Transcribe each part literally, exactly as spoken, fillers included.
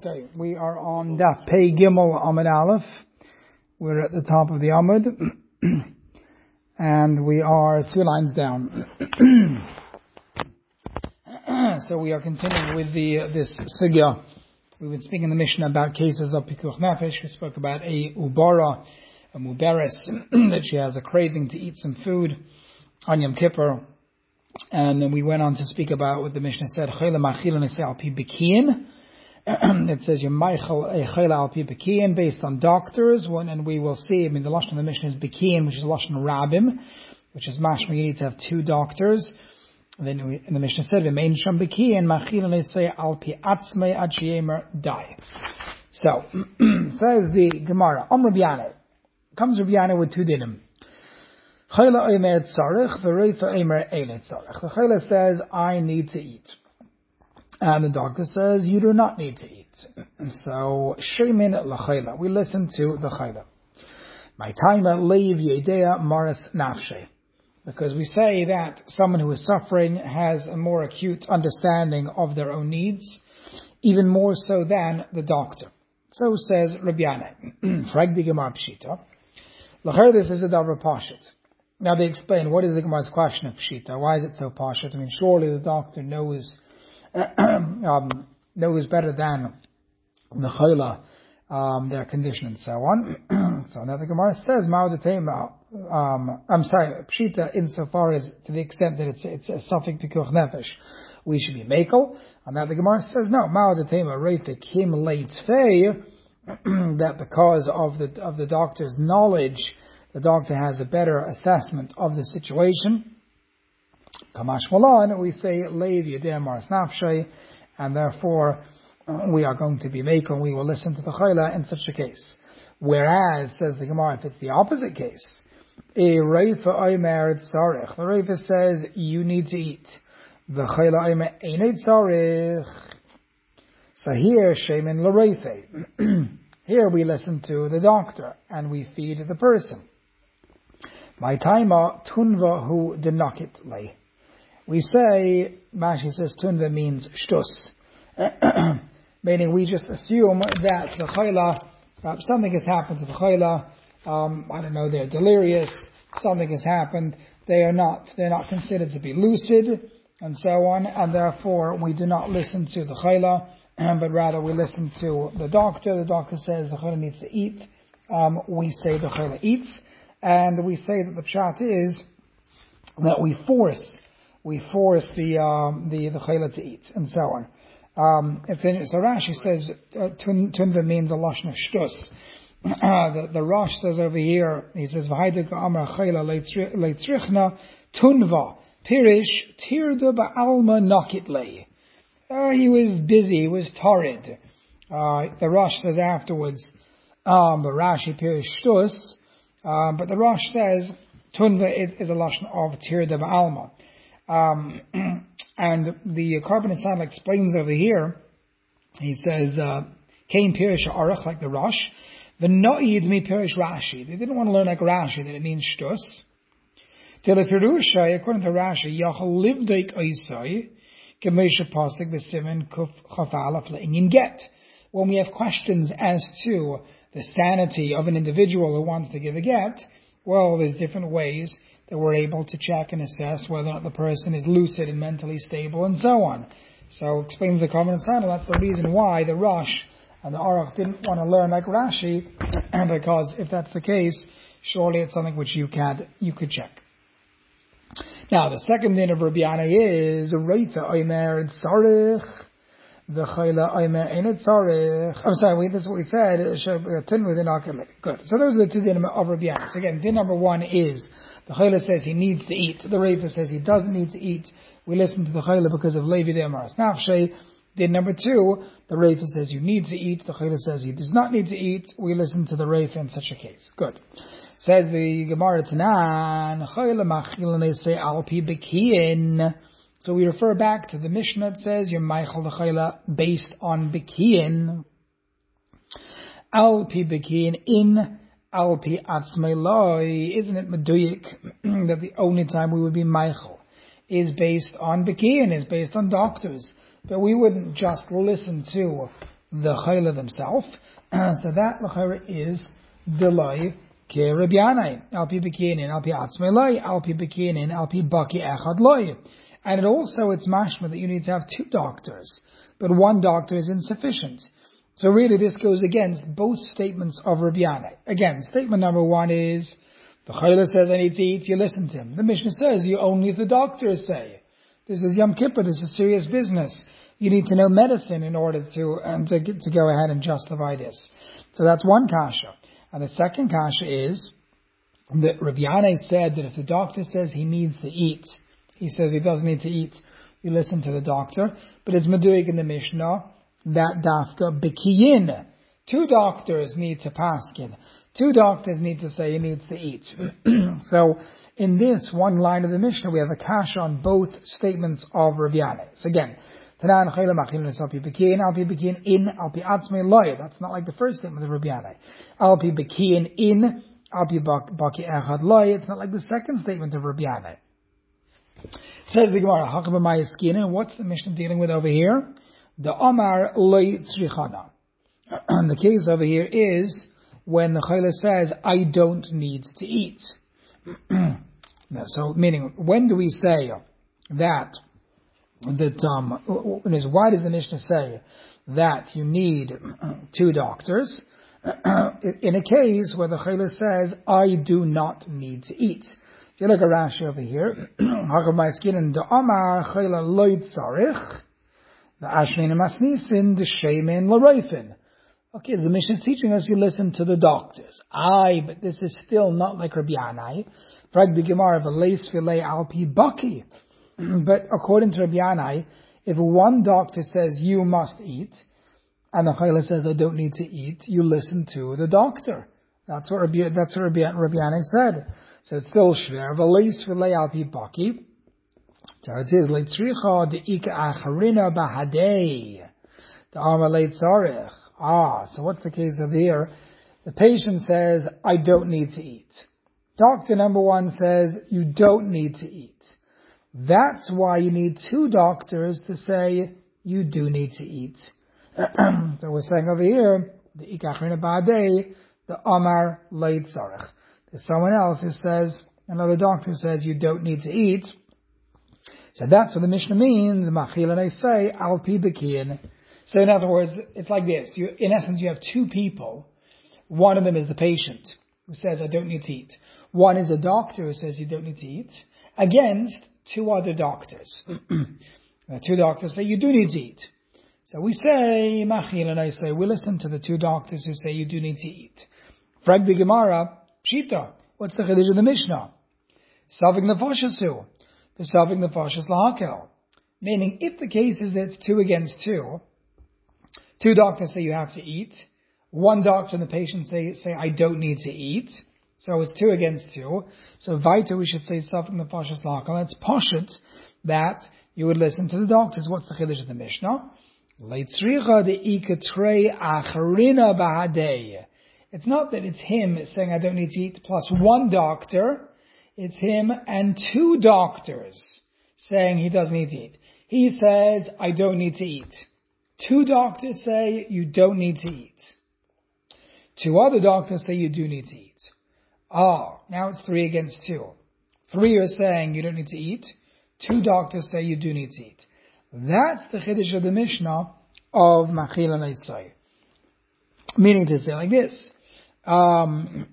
Okay, we are on Daf Pei Gimel Amud Aleph. We're at the top of the Amud, and we are two lines down. So we are continuing with the uh, this sugya. We've been speaking in the Mishnah about cases of pikuach nefesh. We spoke about a ubara, a muberes, that she has a craving to eat some food on Yom Kippur. And then we went on to speak about what the Mishnah said, Chayla machila nesei al pi bekiyin. It says, Yemaichel a chayla al pi bekiyin, based on doctors. One, and we will see, I mean, the Lashon of the Mishnah is bekiyin, which is Lashon Rabbim, which is mashma, you need to have two doctors. And then we, and the Mishnah said, V'mein sham bekiyin, machila nesei al pi atzmei ad sheyemer dai. So, says the Gemara, Om Rabbi Yanai. Comes Rabbi Yanai with two dinim. Chayla omer tzarech, v'reifa omer eine tzarech. The chayla says, I need to eat. And the doctor says, you do not need to eat. So, shemin l'chayla. We listen to the chayla. My time leiv yedea maris nafshe. Because we say that someone who is suffering has a more acute understanding of their own needs, even more so than the doctor. So says Rabbi Yanai. Frag the Gemara Pshita. L'chayla, this is a davar pashit. Now they explain, what is the Gemara's question of Pshita? Why is it so pashut? I mean, surely the doctor knows um, knows better than the chayla, um, their condition and so on. So now the Gemara says, Ma'odatema, um, I'm sorry, Pshita, insofar as, to the extent that it's, it's a suffix pikuach nefesh, we should be mekel. And now the Gemara says, no, Ma'odatema, reifik him leitzfei, that because of the, of the doctor's knowledge, the doctor has a better assessment of the situation. Kamash Malan, we say, Leiv Yedem Maris Nafshay, and therefore we are going to be making, we will listen to the Chayla in such a case. Whereas, says the Gemara, if it's the opposite case, a Reifa Omer Tzarech, the Reifa says, you need to eat. The Chayla Omer Einei Tzarech. So here, Shemin L'Reife. Here we listen to the doctor, and we feed the person. My taima tunva hu denakit lay. We say, Mashi says tunva means shtus. Meaning we just assume that the chayla, uh, something has happened to the chayla, um, I don't know, they're delirious, something has happened, they are not, they're not considered to be lucid, and so on, and therefore we do not listen to the chayla, but rather we listen to the doctor. The doctor says the chayla needs to eat, um, we say the chayla eats. And we say that the pshat is that we force, we force the um, the the chayla to eat, and so on. Um, it's in, so Rashi says uh, tunva means a lashon of shtus. The the Rosh says over here, he says v'haydek amar chayla leitzrichna tunva pirish tirda ba'alma nakit lei. He was busy, he was torrid. Uh, the Rosh says afterwards, um, but Rashi pirish shtus. Um, but the Rosh says tunva is, is a lashon of tirda ba'alma, um, and the Carbon Asana explains over here. He says kain pirish arach, like the Rosh. The no'id mi pirish Rashi. They didn't want to learn like Rashi that it means shtus. Till Pirusha, according to Rashi, yachal livdeik oisai kemesha pasik b'simen kuf chafalaf le'inyin get. When we have questions as to the sanity of an individual who wants to give a get, well, there's different ways that we're able to check and assess whether or not the person is lucid and mentally stable and so on. So, explains the common sense, that's the reason why the Rosh and the Aruch didn't want to learn like Rashi, because if that's the case, surely it's something which you could, you could check. Now, the second din of Rabbi Yanai is, Reitha Omer Tzarech. The chayla omer einei tzarech. I'm sorry, wait, this is what we said. Good. So those are the two din of Rabbi Yanai. So again, din number one is the chayla says he needs to eat. The Reifa says he doesn't need to eat. We listen to the chayla because of Levi de Amaras Nafshe. Din number two, the Reifa says you need to eat. The chayla says he does not need to eat. We listen to the Reifa in such a case. Good. Says the Gemara Tanan, chayla machil nesei al pi bekiyin. So we refer back to the Mishnah that says, You're Meichel the Chayla based on Bekiyin. Al pi Bekiyin in Al pi Atzmei Loi. Isn't it Meduyik that the only time we would be Meichel is based on Bekiyin, is based on doctors. But we wouldn't just listen to the chayla themselves. So that l'chayra is delay ke Rabbi Yanai. Al pi bekinin, al pi atzmei loy, al pi bekinin, al pi baki echad loy. And it also, it's mashma that you need to have two doctors, but one doctor is insufficient. So really this goes against both statements of Rabbi Yanai. Again, statement number one is, the chayla says I need to eat, you listen to him. The Mishnah says you only if the doctors say. This is Yom Kippur, this is serious business. You need to know medicine in order to um, to, get, to go ahead and justify this. So that's one kasha. And the second kasha is that Rabbi Yanai said that if the doctor says he needs to eat, he says he doesn't need to eat, you listen to the doctor. But it's Meduig in the Mishnah that dafka bekiyin. Two doctors need to paskin. Two doctors need to say he needs to eat. So in this one line of the Mishnah, we have a kasha on both statements of Rabbi Yanai. So again, Tanan chayla machilin al pi bekiyin, al pi bekiyin in, al pi atzmei loy. That's not like the first statement of Rabbi Yanai. Al pi bekiyin in, al pi baki echad loy. It's not like the second statement of Rabbi Yanai. Says the Gemara, Hakab Mayaskina, what's the Mishnah dealing with over here? The Omar loy tzrichana. The case over here is when the chayla says, I don't need to eat. So, meaning, when do we say that, that, um, why does the Mishnah say that you need two doctors? In a case where the chayla says, I do not need to eat. If you look at Rashi over here, Hakav Ma'askin, the Amar chayla loy tzarich, the Ashmin Masnisin, the Shemin L'Reifin. Okay, the Mishnah is teaching us you listen to the doctors. Aye, but this is still not like Rabbi Yanai. Frag the Gemara, v'leis filei al pi baki. But according to Rabbi Yanai, if one doctor says you must eat, and the chayla says I don't need to eat, you listen to the doctor. That's what Rabbi, that's what Rabbi, Rabbi Yanai said. So it's still shver. V'leis filei al pi baki. So it says leitzricha de'ika acharina bahadei. The amar leitzarich. Ah, so what's the case over here? The patient says, I don't need to eat. Doctor number one says, you don't need to eat. That's why you need two doctors to say, you do need to eat. So we're saying over here, the ikachrina ba'adei, the amar leit zarech. There's someone else who says, another doctor says, you don't need to eat. So that's what the Mishnah means, machil and I say, al pi bekiyin. So in other words, it's like this. You, in essence, you have two people. One of them is the patient who says, I don't need to eat. One is a doctor who says, you don't need to eat, against two other doctors. Two doctors say, you do need to eat. So we say, Machil and I say, we listen to the two doctors who say, you do need to eat. Frag the Gemara, Pshita. What's the chiddush of the Mishnah? Savik nefoshasu. The savik nefoshes lahakel. Meaning, if the case is that it's two against two, two doctors say you have to eat. One doctor and the patient say, say I don't need to eat. So it's two against two. So Vaita, we should say Safik Nefashas Lachal. It's poshut that you would listen to the doctors. What's the chiddush of the Mishnah? Leitzricha de ikatrei acharina bahadei. It's not that it's him saying I don't need to eat plus one doctor. It's him and two doctors saying he doesn't need to eat. He says I don't need to eat. Two doctors say you don't need to eat. Two other doctors say you do need to eat. Oh, now it's three against two. Three are saying you don't need to eat. Two doctors say you do need to eat. That's the chiddush of the Mishnah of Machil and Eitzai. Meaning to say like this. Um,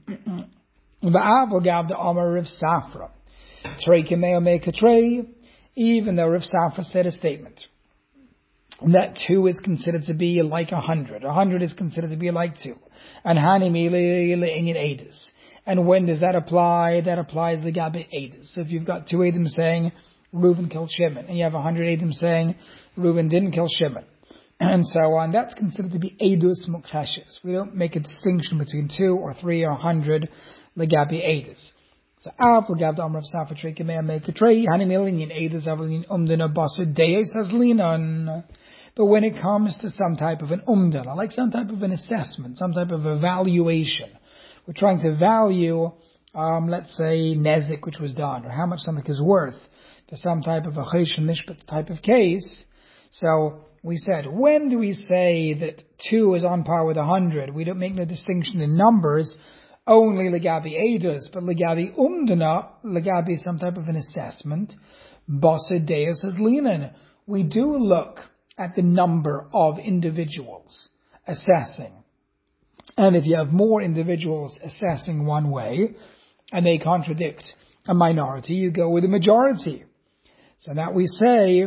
even though Rav Safra said a statement that two is considered to be like a hundred. A hundred is considered to be like two. And Hanimi le'inyan edus. And when does that apply? That applies legabe edus. So if you've got two edim saying Reuben killed Shimon, and you have a hundred edim saying Reuben didn't kill Shimon, and so on, that's considered to be edus mukchashes. We don't make a distinction between two or three or a hundred legabe edus. So Av legabe Amr of Safra Trei Kamei make a tray Hanimi le'inyan edus avalin umdana baser deis has linan. But when it comes to some type of an umdana, like some type of an assessment, some type of evaluation, we're trying to value, um, let's say, nezik, which was done, or how much something is worth for some type of a chesed mishpat type of case. So we said, when do we say that two is on par with a hundred? We don't make no distinction in numbers, only legabi edus, but legabi umdana, legabi some type of an assessment. Basa deus is linen. We do look at the number of individuals assessing. And if you have more individuals assessing one way, and they contradict a minority, you go with a majority. So that we say,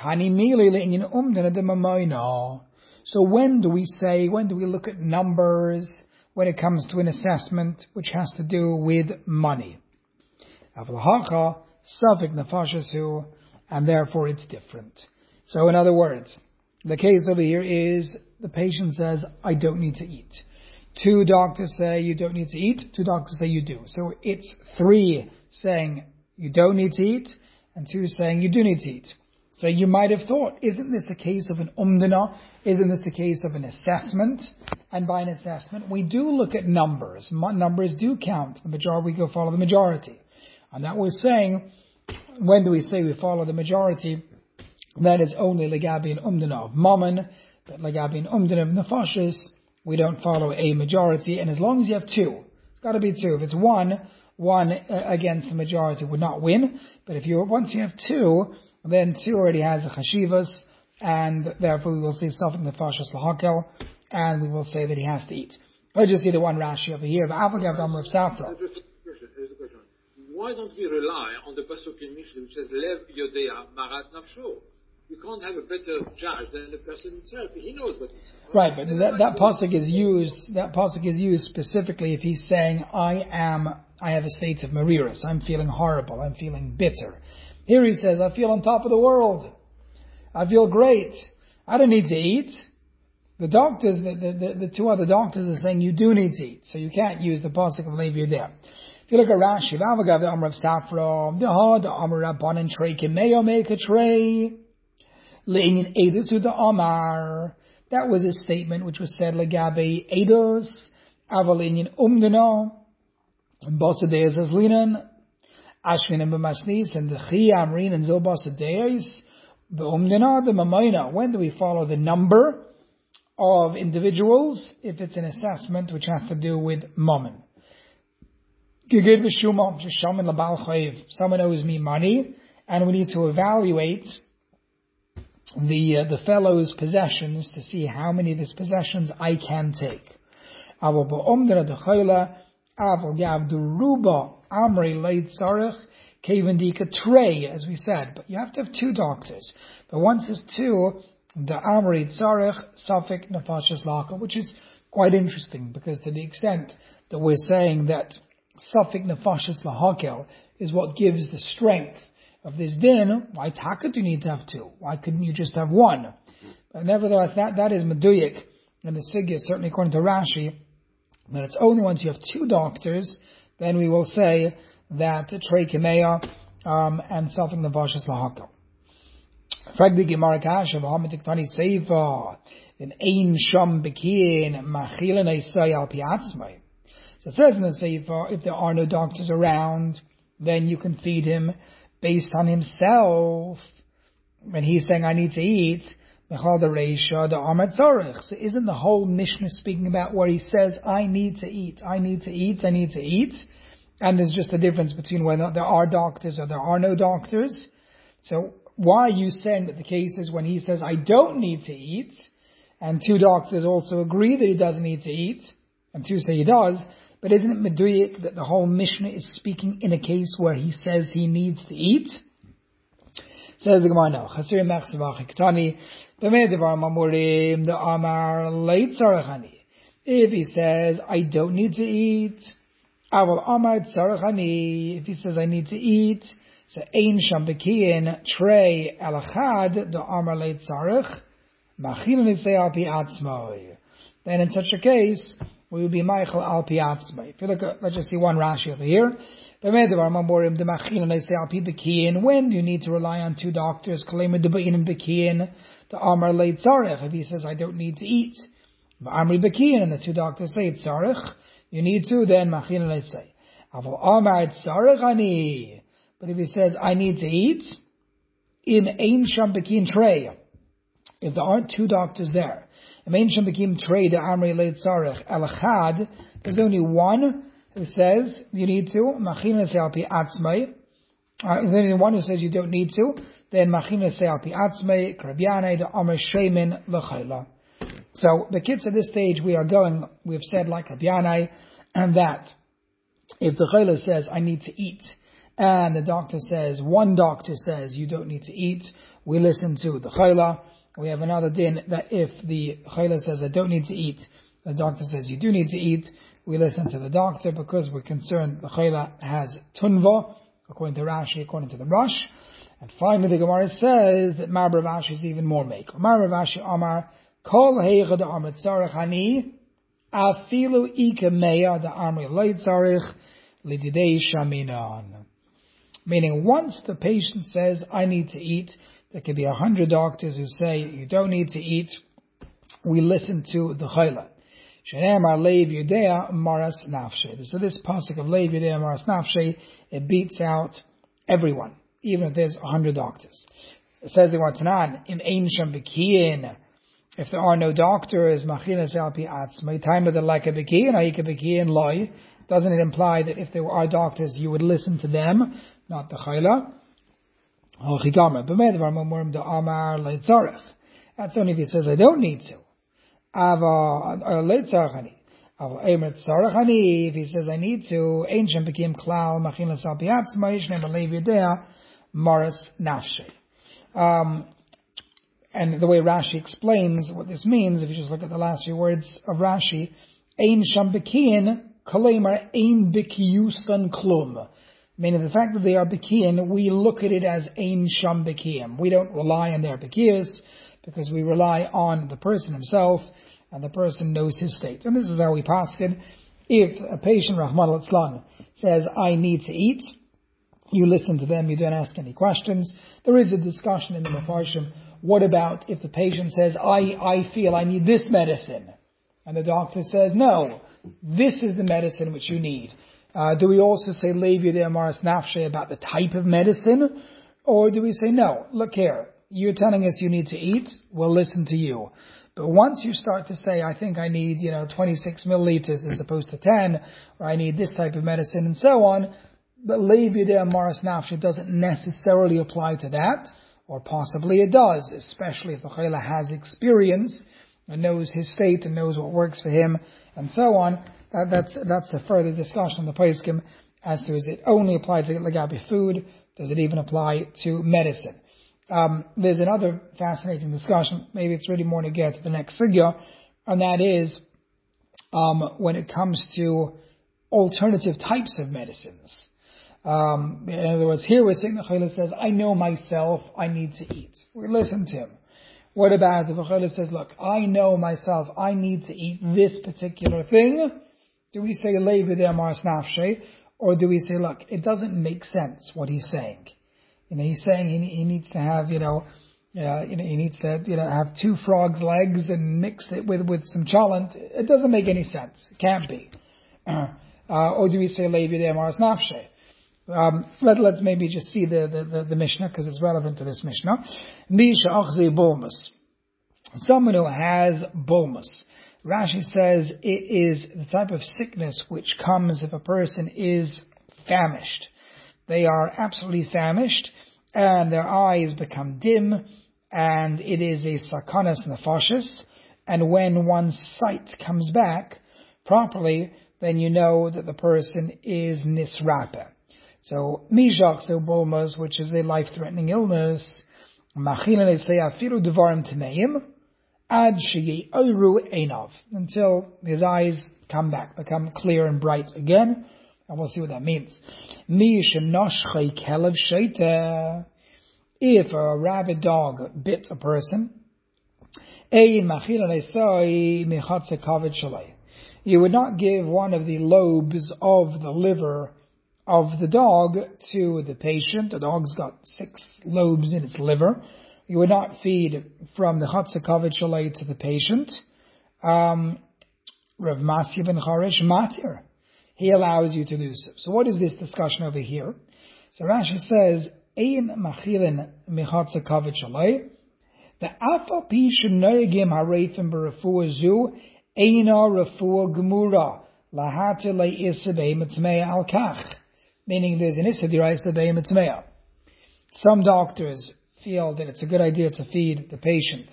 so when do we say, when do we look at numbers when it comes to an assessment which has to do with money? And therefore it's different. So in other words, the case over here is the patient says, I don't need to eat. Two doctors say you don't need to eat, two doctors say you do. So it's three saying you don't need to eat, and two saying you do need to eat. So you might have thought, isn't this a case of an umdana? Isn't this a case of an assessment? And by an assessment, we do look at numbers. Numbers do count. The majority, we go follow the majority. And that was saying, when do we say we follow the majority? That is only legabi and umdana of mammon, but legabi and umdana of nefashis, we don't follow a majority. And as long as you have two, it's got to be two. If it's one, one uh, against the majority would not win. But if you once you have two, then two already has a chashivas, and therefore we will say safek nefashis lahakel, and we will say that he has to eat. Let's just see the one Rashi over here. Why don't we rely on the pasuk in Mishnah which says lev yodea marat nafsho? You can't have a better judge than the person himself. He knows what he's saying. Right, but that, that pasuk is used. That pasuk is used specifically if he's saying, "I am, I have a state of mariris. I'm feeling horrible. I'm feeling bitter." Here he says, "I feel on top of the world. I feel great. I don't need to eat." The doctors, the, the, the two other doctors are saying you do need to eat, so you can't use the pasuk of lev yodea. If you look at Rashi, Vavagav the Amr of Safra, the Ha the Amr Rabban and Trey Kimeo make a tray. Le'inyan Eidos the Amar. That was a statement which was said legabe Eidos, Avalinian Umdana, and Basadeas as Linan, Ashvin and B'masnis, and the Chi Amrin and Zil Basadeas, the Umdana, the Mamayna. When do we follow the number of individuals? If it's an assessment which has to do with Mammon. Someone owes me money, and we need to evaluate the uh, the fellow's possessions to see how many of his possessions I can take. As we said, but you have to have two doctors. But once there's two, the Amri Tzarech Safek Nefashis Lakel, which is quite interesting because to the extent that we're saying that Safek Nefashis Lahakel is what gives the strength of this din, why taka do you need to have two? Why couldn't you just have one? But nevertheless, that, that is meduyik, and the sugya, certainly according to Rashi, that it's only once you have two doctors, then we will say that trei kemeya um, and Safek Nefashis Lahakel. Fragdi Gemara Kasha, v'hamitik tani seifa, in ein sham bekin, machilin eisai al piatzmai. So it says in the Sefer, if there are no doctors around, then you can feed him based on himself. When he's saying, I need to eat, so isn't the whole Mishnah speaking about where he says, I need to eat, I need to eat, I need to eat? And there's just a difference between whether there are doctors or there are no doctors. So why are you saying that the case is when he says, I don't need to eat, and two doctors also agree that he doesn't need to eat, and two say he does, but isn't it meduyik that the whole Mishnah is speaking in a case where he says he needs to eat? Says the Gemara now, Chasir mechsevach ktani, b'meidevar mamurim the amar leitzarachani. If he says I don't need to eat, aval amar tzarachani. If he says I need to eat, so ein sham bekiyin trei elachad the amar leitzarach machilin isay al pi atzmoi. Then in such a case, we will be Michael al piatzmai. If you look at, let's just see one Rashi over here. When do you need to rely on two doctors? If he says, I don't need to eat. And the two doctors say, it's tzarech. You need to, then machin say. But if he says, I need to eat, in ein sham bekin trei. if there aren't two doctors there, there's only one who says you need to, uh, there's only one who says you don't need to, then so the kids at this stage we are going, we've said like Rabbi Yanai, and that if the chayla says I need to eat, and the doctor says, one doctor says you don't need to eat, we listen to the chayla. We have another din that if the chayla says I don't need to eat, the doctor says you do need to eat, we listen to the doctor because we're concerned the chayla has tunva, according to Rashi, according to the Rush. And finally the Gemara says that Mar Rav Ashi is even more make. Mar Rav Ashi Amar, Kol heicha da amr tzarech hani, afilu ike meya da amr loy tzarech, lididei shaminan. Meaning, once the patient says, I need to eat, there could be a hundred doctors who say, you don't need to eat. We listen to the chayla. Shenemar leiv yudea maras nafshe. So this pasuk of leiv yudea maras nafshe, it beats out everyone, even if there's a hundred doctors. It says the Tanan, im ein sham bekiyin. If there are no doctors, machinas al pi atzmai, time of the like a bekiyin, aika bekiyin loy. Doesn't it imply that if there are doctors, you would listen to them? Not the chayla. That's only if he says I don't need to. If he says I need to, ancient became klal machinas al piatzma yishnem alev yedea maras nafshe. Um, and the way Rashi explains what this means, if you just look at the last few words of Rashi, ein sham bekiyin kalemar ein bekiyusan klum. Meaning the fact that they are bekiyin, we look at it as ein sham bekiyim. We don't rely on their bekiyus because we rely on the person himself, and the person knows his state. And this is how we pass it. If a patient, Rahman al-Islam, says, I need to eat, you listen to them, you don't ask any questions. There is a discussion in the Mefarshim. What about if the patient says, I, I feel I need this medicine? And the doctor says, no, this is the medicine which you need. Uh, do we also say leiv yudei maras nafshe about the type of medicine? Or do we say, no, look here, you're telling us you need to eat, we'll listen to you. But once you start to say, I think I need, you know, twenty-six milliliters as opposed to ten, or I need this type of medicine and so on, but leiv yudei maras nafshe doesn't necessarily apply to that, or possibly it does, especially if the chayla has experience and knows his state and knows what works for him and so on. That, that's that's a further discussion on the poskim as to is it only apply to legabi food? Does it even apply to medicine? Um, there's another fascinating discussion. Maybe it's really more to get to the next sugya, and that is um, when it comes to alternative types of medicines. Um, in other words, here we're saying the chayla says, "I know myself. I need to eat." We listen to him. What about if the chayla says, "Look, I know myself. I need to eat this particular thing"? Do we say leiv yudei maras nafshe, or do we say, look, it doesn't make sense what he's saying? You know, he's saying he, he needs to have, you know, uh, you know, he needs to, you know, have two frogs' legs and mix it with with some cholent. It doesn't make any sense. It can't be. Uh, or do we say leiv yudei maras nafshe? Um, let, let's maybe just see the the, the, the Mishnah because it's relevant to this Mishnah. Misha achzei bulmus. Someone who has bulmus. Rashi says it is the type of sickness which comes if a person is famished. They are absolutely famished, and their eyes become dim, and it is a sakanas nefashis. And when one's sight comes back properly, then you know that the person is nisrapa. So mishach so bulmas, which is a life-threatening illness, machinan say afiru devarim tameim. Ad sheyei oiru einav, until his eyes come back, become clear and bright again, and we'll see what that means. Mi shenoshchei kelev sheita, if a rabid dog bit a person, ein machilan esai michatze kavod shalei, you would not give one of the lobes of the liver of the dog to the patient. The dog's got six lobes in its liver. You would not feed from the Chatze Kavod Shalei to the patient. Um, Rav Masya ben Charish Matir. He allows you to do so. So what is this discussion over here? So Rashi says, Ein machilin mechatze kavod shalei. The Afa Pisha Noyagim Harefim B'Refuah Zu Eina Refuah Gemura Lahate Le'Isa Be'emetmea Al Kach. Meaning there's an Issa D'Oraisa Be'emetmea. Some doctors feel that it's a good idea to feed the patient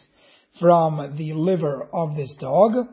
from the liver of this dog.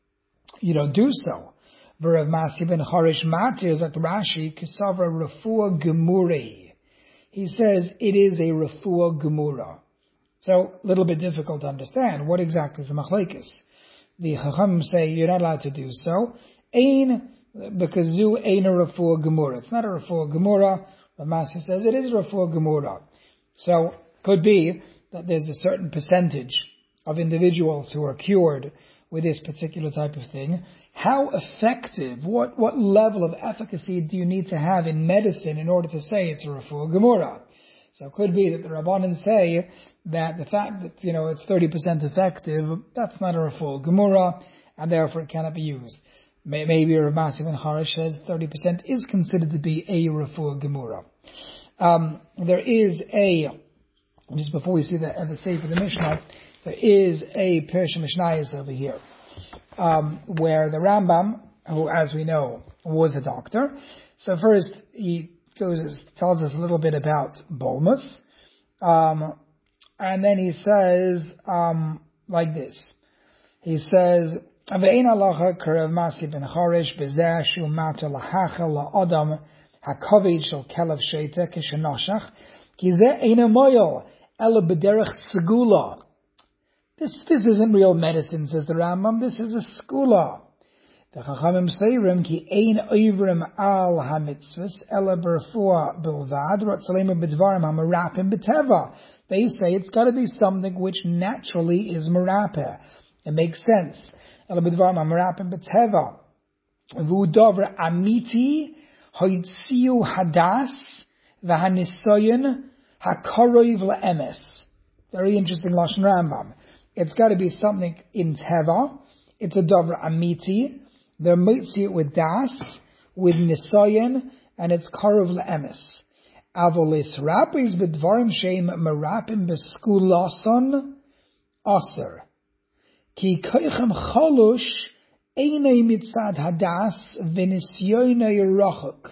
You don't do so. V'Rav Masi ben Charish Matir at Rashi Kisavra Refuah Gemurei. He says it is a Refuah Gemura. So, a little bit difficult to understand. What exactly is the machlekes? The Chacham say you're not allowed to do so. Ein, because zu ein a refuah gemura. It's not a refuah gemura. The Masi says it is a refuah gemura. So, could be that there's a certain percentage of individuals who are cured with this particular type of thing. How effective, what, what level of efficacy do you need to have in medicine in order to say it's a refuah gemura? So it could be that the Rabbanan say that the fact that, you know, it's thirty percent effective, that's not a refuah gemura, and therefore it cannot be used. Maybe Rav Masi ben Charish says thirty percent is considered to be a refuah gemura. Um, there is a, just before we see the, the Sefer of the Mishnah, there is a Pirush Mishnayos over here, um, where the Rambam, who as we know was a doctor, so first he goes tells us a little bit about bolmus, um, and then he says um, like this. He says, "Ve'ein halacha k'Rav Masi ben Charish b'zeh shu mata lahacha la'adam hakovid shel kelev sheita k'shenoshach ki zeh eina moyel ela b'derech segula." This this isn't real medicine, says the Rambam. This is a segula. The Chachamim Seirim ki ein oivrim al hamitzvus ela berfuah bilvad rotzalema b'dvarim hamarapim b'teva. They say it's got to be something which naturally is marapeh. It makes sense. Ela b'dvarim hamarapim b'teva. V'u dover amiti hoitziu hadas v'hanisoyin hakoroiv le'emes. Very interesting Lashon Rambam. It's got to be something in teva. It's a dover amiti. They're mitzi it with das, with nisayan, and it's karuv le'emes. Avolis rapis b'dvarim sheim merapim b'skulason aser. Ki koichem cholush einei mitzad hadas v'nisyoynei rachuk.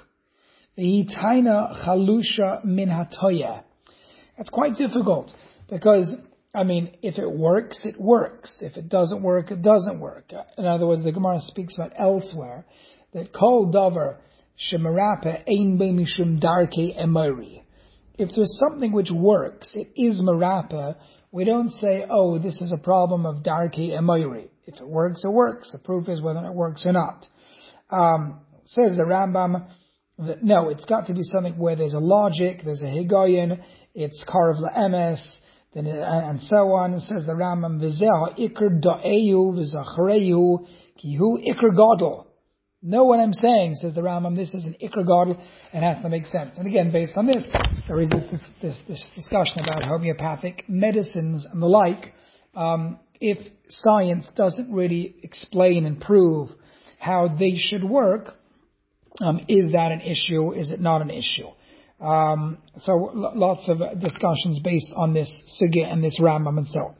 V'hitaina chalusha min hatoya. That's quite difficult, because I mean, if it works, it works. If it doesn't work, it doesn't work. In other words, the Gemara speaks about elsewhere that kol davar shemarape ein be mishum darkei emori. If there's something which works, it is marape. We don't say, oh, this is a problem of darkei emori. If it works, it works. The proof is whether it works or not. Um, says the Rambam that no, it's got to be something where there's a logic, there's a higayon, it's karev la'emes. Then, and so on. It says the Rambam, V'zeh ikr da'eyu v'zachareyu kihu ikr gadol. Know what I'm saying, says the Rambam. This is an ikr gadol. It has to make sense. And again, based on this, there is this, this, this discussion about homeopathic medicines and the like. Um, if science doesn't really explain and prove how they should work, um, is that an issue? Is it not an issue? Um, so l- lots of discussions based on this sugya and this Rambam and so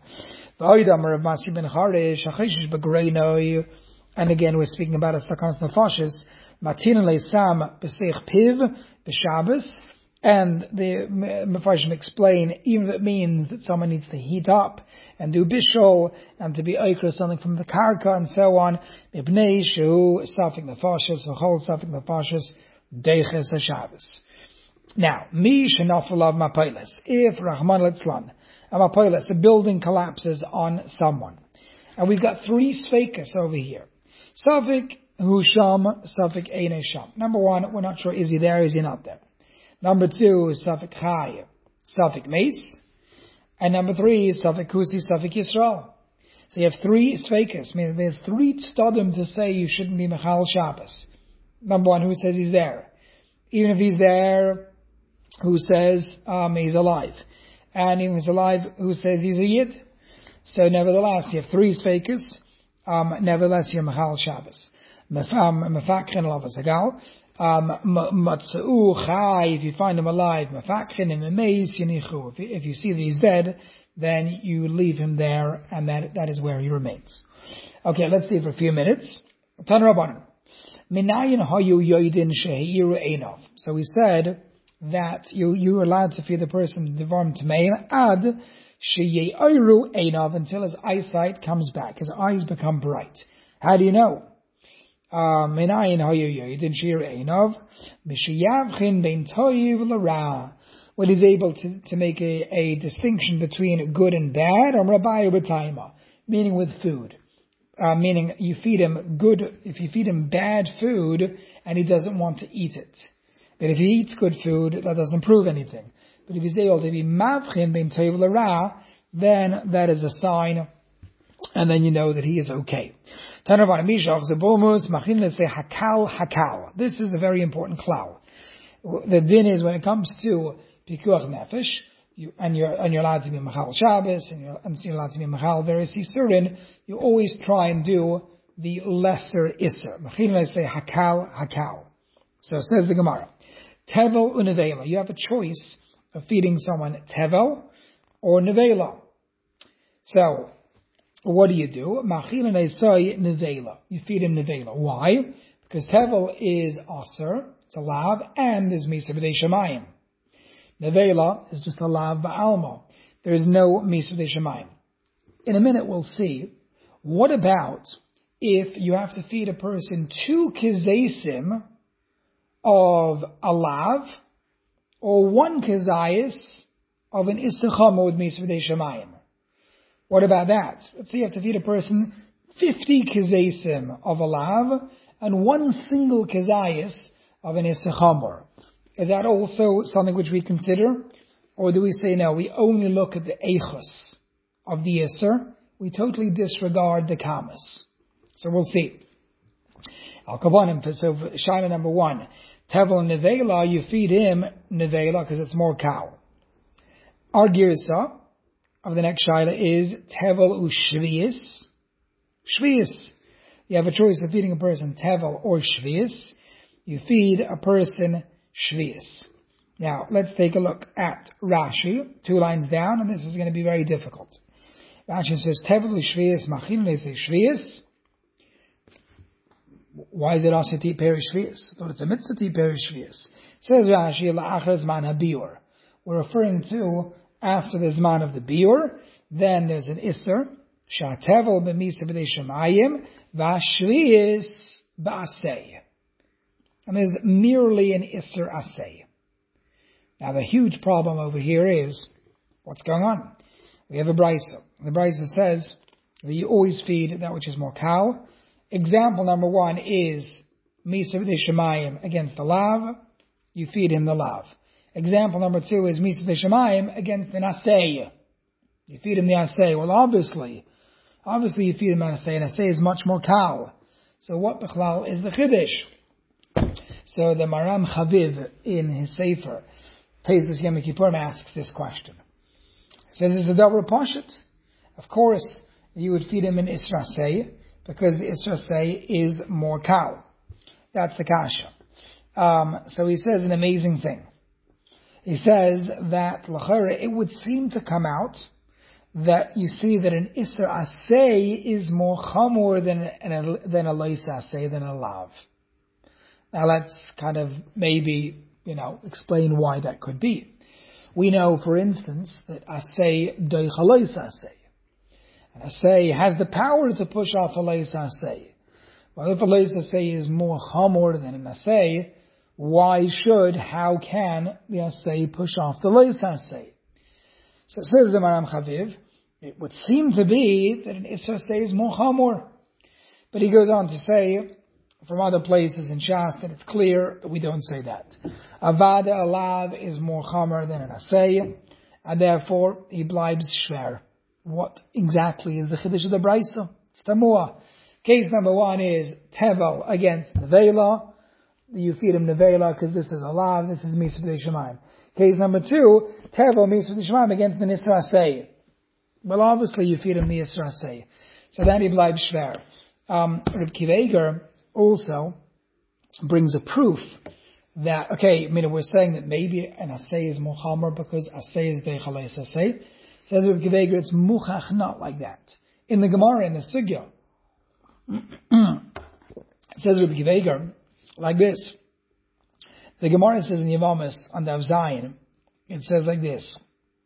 on. And again, we're speaking about a sakanas nefashis. Matin leisam b'seich piv b'Shabbos, and the Mefarshim explain even if it means that someone needs to heat up and do bishol and to be oikra something from the karka and so on. Mibnei shehu safik nefashis v'chol safik nefashis deiches haShabbos. Now, mi shenafalav mapilas. If Rahman litzlan, a mapilas, a building collapses on someone, and we've got three sfeikas over here. Safik husham, safik einei sham. Number one, we're not sure is he there, is he not there. Number two, safik chai, safik meis, and number three, safik husi, safik Yisrael. So you have three sfeikas. Meaning there's three stadim to say you shouldn't be mechal Shabbos. Number one, who says he's there? Even if he's there, who says um, he's alive? And even if he's alive, who says he's a yid? So nevertheless, you have three sfeikas. Um, nevertheless, you're mechal Shabbos. Mefakrin lavas hagal. Matzau chai, if you find him alive. Mefakrin and meis yenichu. If you see that he's dead, then you leave him there, and that that is where he remains. Okay, let's see for a few minutes. Tan Rabbanan. Minayin hayu yoidin sheheiru einov. So we said that you you are allowed to feed the person devarm tmeim ad sheyeiru einov until his eyesight comes back, his eyes become bright. How do you know? Minayin hayu yoidin sheheiru einov mishiyavchin bein toiv l'ra. When he's able to, to make a, a distinction between good and bad, or rabai b'taima, meaning with food. Uh, meaning you feed him good, if you feed him bad food and he doesn't want to eat it. But if he eats good food, that doesn't prove anything. But if he's able to be mavchin bein toiv l'ra, then that is a sign, and then you know that he is okay. This is a very important klal. The din is when it comes to pikuach nefesh, you, and you're and you're allowed to be machal Shabbos, and you're, and you're allowed to be machal various isurin, you always try and do the lesser isser. Machil say hakal hakal. So it says the Gemara, tevel unevela. You have a choice of feeding someone tevel or nevela. So what do you do? Machil say nevela. You feed him nevela. Why? Because tevel is aser, it's a lav, and is misa b'dei shemayim. Nevela is just a lav ba'alma. There is no misa b'dei shemayim. In a minute we'll see. What about if you have to feed a person two kezesim of a lav, or one kezayis of an isachama with misa b'dei shemayim? What about that? Let's say you have to feed a person fifty kezesim of a lav, and one single kezayis of an isachamor. Is that also something which we consider? Or do we say no, we only look at the eichus of the iser, we totally disregard the kamas? So we'll see. Al Kavanim, so shaila number one, tevel nevela, you feed him nevela because it's more cow. Our girsa of the next shaila is tevel ushvius. Shvius. You have a choice of feeding a person tevel or shvius. You feed a person shvius. Now, let's take a look at Rashi, two lines down, and this is going to be very difficult. Rashi says, tevel shvius machin le'se shvius. Why is it also ti peri shvius? I thought it's a mitzvah ti peri shvius. Says Rashi, la'achar zman habiur. We're referring to after the zman of the biur, then there's an isser, sha'tevel b'misa b'dei shemayim, v'ashvius ba'aseh. And there's merely an Isser Aseh. Now the huge problem over here is, what's going on? We have a Brisa. The Brisa says that you always feed that which is more cow. Example number one is Misa b'dei shemayim against the lav. You feed him the lav. Example number two is Misa b'dei shemayim against an Aseh. You feed him the Aseh. Well, obviously, obviously you feed him an Aseh, and Aseh is much more cow. So what b'chlal is the Chiddush? So the Maram Chaviv in his Sefer, Tezes Yom Kippurim, asks this question. He says, it's a double poshut. Of course, you would feed him an Isra Sey, because the Isra Sey is more cow. That's the kasha. Um, so he says an amazing thing. He says that, l'chara, it would seem to come out that you see that an Isra Aseh is more chamor than, than a Leis Aseh, than a Lav. Now let's kind of maybe, you know, explain why that could be. We know, for instance, that Aseh doichalois Aseh. And Aseh has the power to push off a Leis Aseh. Well, if a Leis Aseh is more chamor than an Aseh, why should, how can the Aseh push off the Leis Aseh? So says the Maram Chaviv, it would seem to be that an Isra Aseh is more chamor. But he goes on to say, from other places in Shas, that it's clear that we don't say that. Avada alav is more chamer than an asay, and therefore he blibes shver. What exactly is the chiddush of the brisa? It's tamua. Case number one is tevel against nevela. You feed him nevela because this is alav, this is misa b'dei shemayim. Case number two, tevel misa b'dei shemayim against the nisra asay. Well, obviously you feed him the nisra asay, so then he blibes shver. Um, Reb Kiva Eger also brings a proof that, okay, I mean, we're saying that maybe an Aseh is more Chamer because Aseh is Beichaleis Aseh. Says Rabbi Akiva Eiger, it's muchach not like that. In the Gemara, in the Sugya, says Rabbi Akiva Eiger, like this. The Gemara says in Yavamis on the Avzayin, it says like this.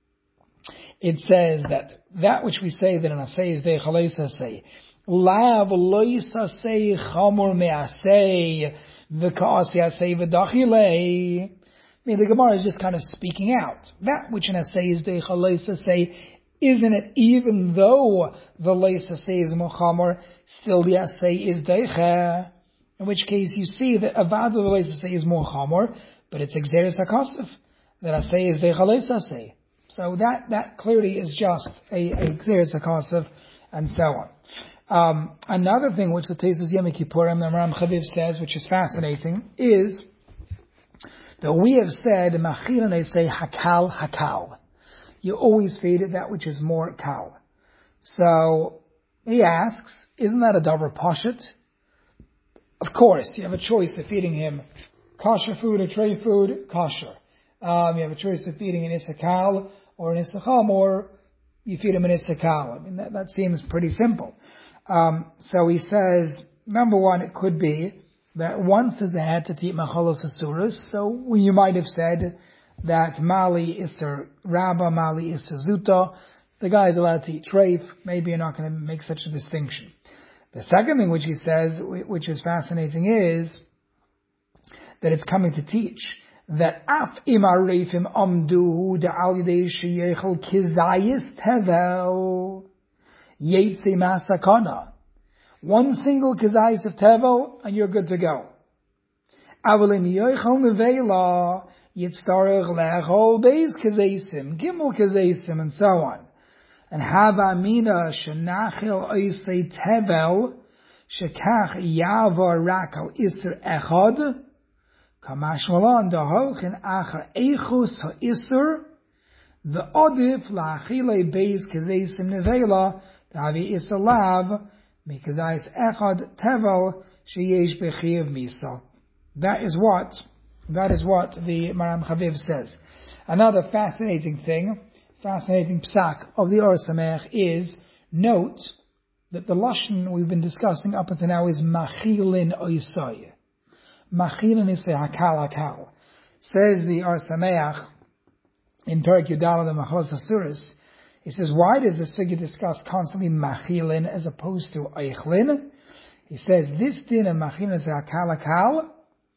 It says that that which we say that an asay is de chaleisa say, lav loisa say chamor measay v'kaasi asay v'dachilei. I mean, the Gemara is just kind of speaking out. That which an asay is de chaleisa say, isn't it even though the leisa say is mochamer, still the asay is deicha? In which case you see that avad the leisa say is mochamer, but it's exeris hakasif. That asay is deicha leisa say. So that, that clearly is just a, a Xeris HaKasav, and so on. Um, another thing which the Tesis Yom Kippurim, the Maram Chaviv says, which is fascinating, is that we have said, Machil, they say, Hakal, Hakal. You always feed it that which is more kal. So, he asks, isn't that a davar pashut? Of course, you have a choice of feeding him kosher food or tray food, kosher. Um, you have a choice of feeding an isakal or an isacham, or you feed him an isakal. I mean, that, that seems pretty simple. Um, so he says, number one, it could be that once there's a head to eat machalos asurus, so you might have said that mali iser rabba, mali iser zuta, the guy is allowed to eat treif, maybe you're not going to make such a distinction. The second thing which he says, which is fascinating, is that it's coming to teach that af imarefim amdu de al yidei sheyechel kizayis tevel yetzi masakana. One single kizayis of tevel and you're good to go. Avalim yochel nevela yitztarech lechol beis kizaysim, gimel kizaysim, and so on. And hava mina shenachil oisei tevel shekach yavar rakal iser echad. Kamashmalan the holchin acher echus ha'isur the odif la'achile beis kazeisim nevela ta'avi isalav mikazais echad tevel sheyesh bechiv misa. That is what that is what the Maram Chaviv says. Another fascinating thing, fascinating psak of the Or Sameach is, note that the lashon we've been discussing up until now is machilin oisai. Machilin is hakal hakal. Says the Or Sameach in Perek Yudal the Machalos Asuris. He says, why does the Sugya discuss constantly machilin as opposed to eichlin? He says this din of machilin is hakal hakal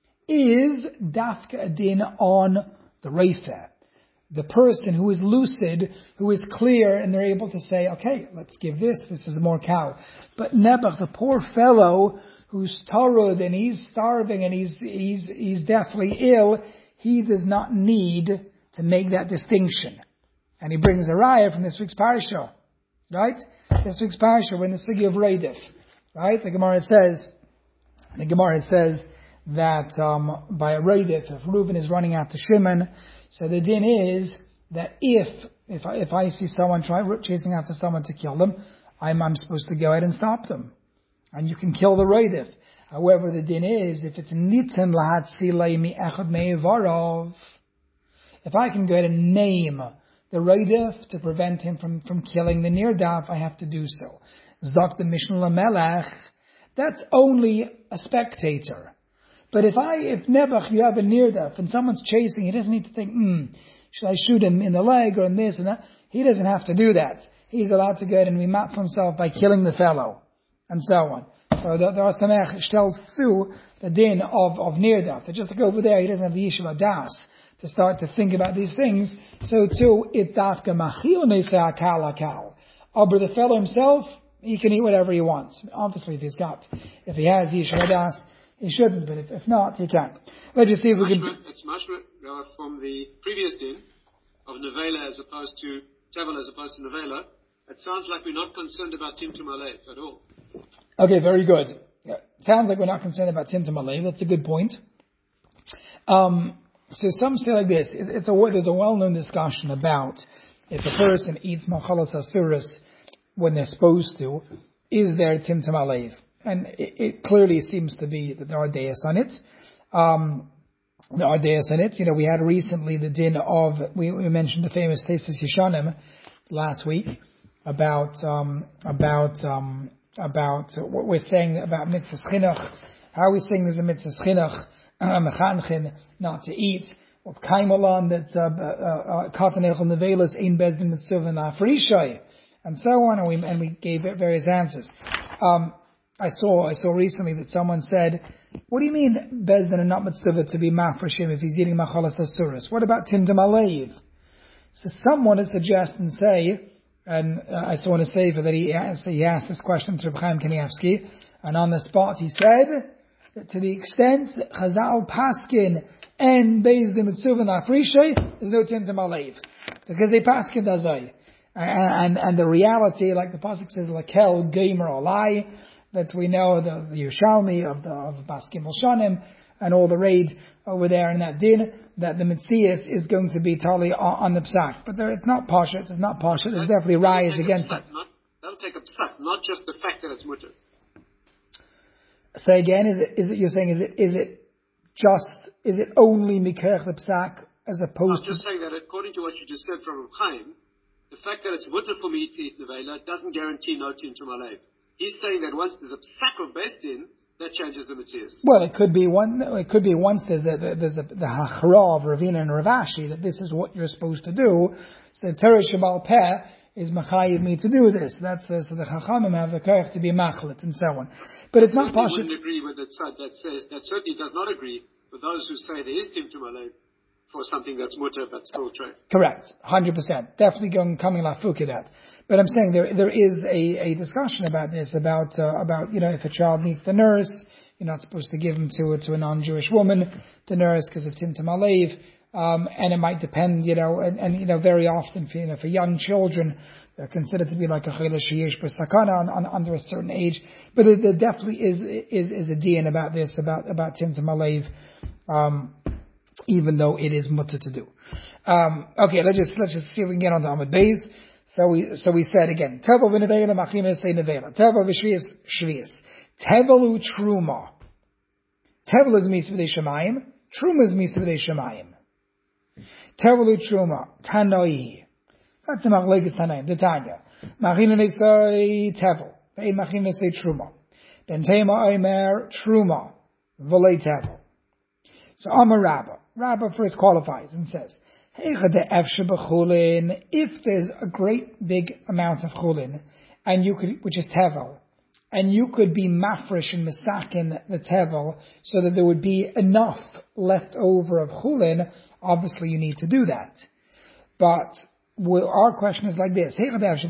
is dafka a din on the reifeh, the person who is lucid, who is clear, and they're able to say, okay, let's give this. This is more cow. But Nebuch, the poor fellow who's tarud and he's starving and he's he's he's deathly ill, he does not need to make that distinction. And he brings a raya from this week's parasha, right? This week's parasha, when the Sugya of Reidif, right? The Gemara says, the Gemara says that um, by a Reidif, if Reuben is running after Shimon, so the din is that if if I, if I see someone try chasing after someone to kill them, I'm I'm supposed to go ahead and stop them. And you can kill the Reidif. However, the din is, if it's nitin lahatzilei mi echad me'evarov, if I can go ahead and name the Reidif to prevent him from, from killing the Nirdaf, I have to do so. Zok the Mishnah Lamelech, that's only a spectator. But if I, if Nebuch, you have a Nirdaf and someone's chasing, he doesn't need to think, hmm, should I shoot him in the leg or in this and that? He doesn't have to do that. He's allowed to go ahead and rematch himself by killing the fellow. And so on. So the, the Or Sameach tells through the din of, of Nirdaf. That just like over there, he doesn't have the Yishuv Das to start to think about these things. So too, it's dafka machil neisa akal akal. But the fellow himself, he can eat whatever he wants. Obviously, if he's got, if he has Yishuv Das, he shouldn't. But if, if not, he can. Let's just see if we can. It's mashma uh, from the previous din of nevela as opposed to tevel as opposed to nevela. It sounds like we're not concerned about Timtum Alev at all. Okay, very good. Yeah, sounds like we're not concerned about Timtum Alev. That's a good point. Um, so some say like this. It's a, there's a well-known discussion about if a person eats Machalos Asuras when they're supposed to, is there Timtum Alev? And it, it clearly seems to be that there are deis on it. Um, there are deis on it. You know, we had recently the din of, we, we mentioned the famous Tesis Yeshanim, last week about um, about um, about uh, what we're saying about mitzvahs chinuch. How are we saying there's a mitzvahs chinuch, mechanchin, not to eat? Of kaimalan that katanechel nevelas ein bezdin mitzvah nafrishay, and so on, and we and we gave various answers. Um, I saw I saw recently that someone said, "What do you mean bezdin and not mitzvah to be mafrishim if he's eating machalas asuras? What about timtum aleiv?" So someone would suggest and say, and uh, I saw in a sefer that he asked, he asked this question to Reb Chaim Kanievsky, and on the spot he said that to the extent that Chazal paskin and Beis the Mitzvah Nafrishay, there's no Timtum Aleiv. Because they paskin dazai. And, and, and the reality, like the Pasuk says, Lakel, Gamer, Olai, that we know the, the Yerushalmi of the, of Baskim Shanim, and all the raid over there in that din, that the Mitzias is going to be totally on, on the Psak. But there, it's not Pasha, it's not Pasha, there's definitely Rayas against it. Not, that'll take a Psak, not just the fact that it's mutter. Say again, is it, is it, you're saying, is it, is it, Just, is it only Mikerech the Psak as opposed to... I'm just saying that according to what you just said from Reb Chaim, the fact that it's mutter for me to eat nevela doesn't guarantee no timtum aleiv. He's saying that once there's a Psak of Besdin, that changes the Metzias. Well, it could be one, it could be once there's a, there's a, the Hachra of Ravina and Rav Ashi that this is what you're supposed to do. So Torah Shabal Peh is Machayiv me to do this. That's the, so the Chachamim have the Kerech to be Machlet and so on. But it's not Pashut. I wouldn't Pashut. agree with that side that says, that certainly does not agree with those who say there is Timtum Aleiv for something that's mutter but still trade. Correct. one hundred percent. Definitely going, coming lafuk at that. But I'm saying there, there is a, a discussion about this, about, uh, about, you know, if a child needs to nurse, you're not supposed to give him to, to a non-Jewish woman to nurse because of Timtum Aleiv. Um, and it might depend, you know, and, and, you know, very often for, you know, for young children, they're considered to be like a chayla sheyesh b'sakana on, on, under a certain age. But it, there definitely is, is, is a din about this, about, about Timtum Aleiv, um, even though it is mutter to do. Um, okay, let's just, let's just see if we can get on the Amud Beis. So we, so we said again, Tevel v'nevela, machina say nevela. Tevel v'shvius, shvius. Tevelu truma. Tevel is misv'dei shemayim. Truma is misv'dei shemayim. Tevelu truma, tanoi. That's a machlekes tanaim, the Tanya. Machina say tevel. Ve'ed machina say truma. Ben tema omer truma. V'lei tevel. So Amar Rabbah. Rabbah first qualifies and says, if there's a great big amount of chulin, and you could, which is tevel, and you could be mafresh and misakin the tevel, so that there would be enough left over of chulin, obviously you need to do that. But our question is like this: there's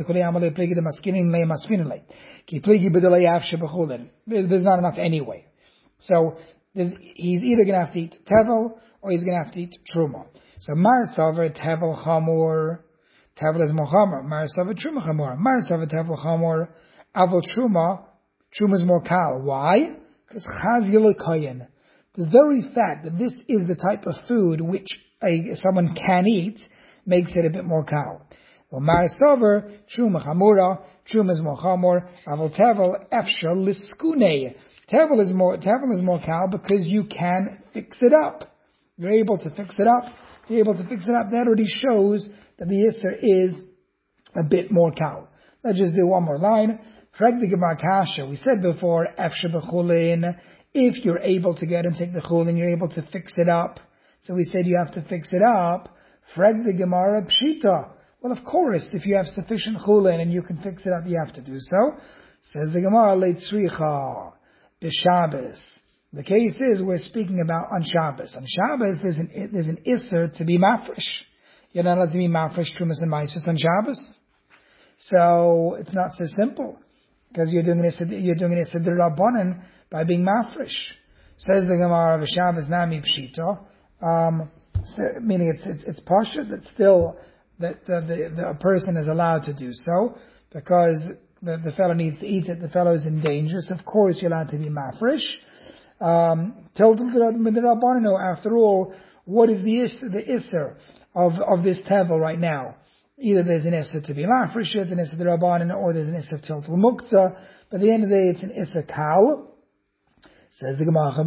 not enough anyway. So he's either going to have to eat tevel or he's going to have to eat truma. So mar saver tevel chamor, tevel is more chamor. Mar saver truma chamor. Mar saver tevel chamor, avol truma, truma is more kal. Why? Because chaz yilakayin. The very fact that this is the type of food which a, someone can eat makes it a bit more kal. Well, mar saver truma chamura, truma is more chamor. Avol tevel efshar liskune. Tevel is more, tevel is more kal because you can fix it up. You're able to fix it up. You're able to fix it up. That already shows that the Yisr is a bit more kal. Let's just do one more line. We said before, if you're able to get and take the chulin, you're able to fix it up. So we said you have to fix it up. Frag the Gemara pshita. Well, of course, if you have sufficient chulin and you can fix it up, you have to do so. Says the Gemara, leitzricha. The Shabbos. The case is we're speaking about on Shabbos. On Shabbos there's an there's an isser to be mafresh. You're not allowed to be mafresh trumas and maisus on Shabbos. So it's not so simple because you're doing this you're doing this d'Rabbanan by being mafresh. Says the Gemara of Shabbos nami pshita, um, meaning it's it's it's pasha that still that the, the the person is allowed to do so because The, the fellow needs to eat it, the fellow is in danger, so of course you're allowed to be mafresh. Um, after all, what is the isser, the isser of, of this tevel right now? Either there's an isser to be mafresh, it's an isser d'Rabbanan, or there's an isser of tiltul muktzah, but at the end of the day it's an isser kal. Says the Gemara,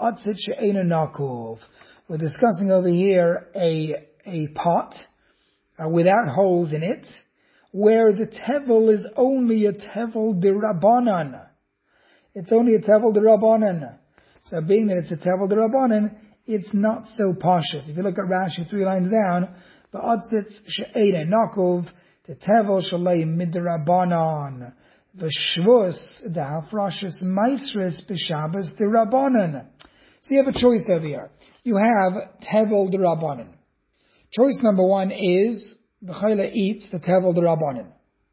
we're discussing over here a, a pot, uh, without holes in it, where the tevel is only a tevel d'Rabbanan. It's only a tevel d'Rabbanan. So being that it's a tevel d'Rabbanan, it's not so pashut. If you look at Rashi three lines down, the otzitz she'eina nakov, the tevel shalei midrabanan, the shvus, the hafrashis maisris b'shabbos d'Rabbanan. So you have a choice over here. You have tevel d'Rabbanan. Choice number one is the chayla eats the tevel d'Rabbanan.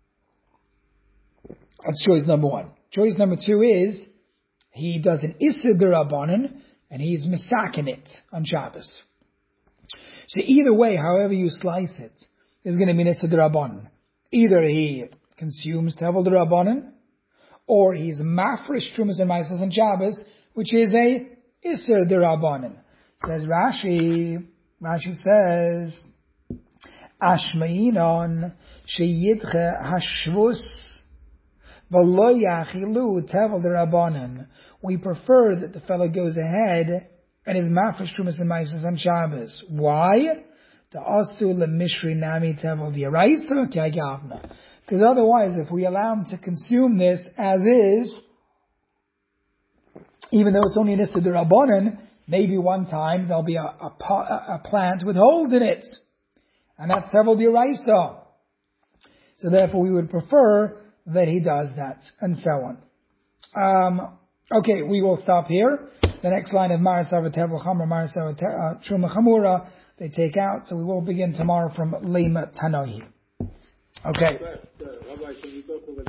That's choice number one. Choice number two is he does an isser d'Rabbanan and he's misakin it on Shabbos. So either way, however you slice it, is going to be an isser d'Rabbanan. Either he consumes tevel d'Rabbanan, or he's mafresh trumas and maasros on Shabbos, which is a isser d'Rabbanan. Says Rashi. Rashi says, Ashmeinon sheyidche hashvus v'lo yachilu tevel d'Rabbanan. We prefer that the fellow goes ahead and is mafresh trumas and maasros on Shabbos. Why? The asu lemishri nami tevel d'Oraisa k'agavna. Because otherwise, if we allow him to consume this as is, even though it's only an issa d'Rabbanan, maybe one time there'll be a, a, a plant with holes in it, and that's tevel d'Oraisa. So therefore, we would prefer that he does that, and so on. Um, okay, we will stop here. The next line of Marasav tevel chamor, Marasav truma chamura, they take out. So we will begin tomorrow from Lema Tanoi. Okay.